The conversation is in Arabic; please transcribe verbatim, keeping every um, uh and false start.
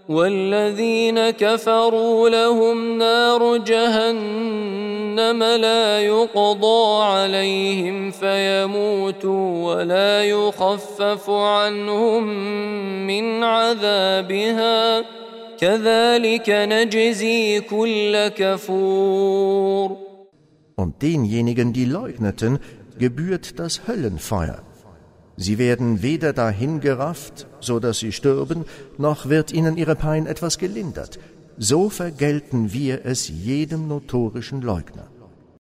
والذين كفروا لهم نار جهنم لا يقضى عليهم فيموتوا ولا يخفف عنهم من عذابها كذلك نجزي كل كفور. Und denjenigen, die leugneten, gebührt das Höllenfeuer. Sie werden weder dahin gerafft, so dass sie stürben, noch wird ihnen ihre Pein etwas gelindert. So vergelten wir es jedem notorischen Leugner.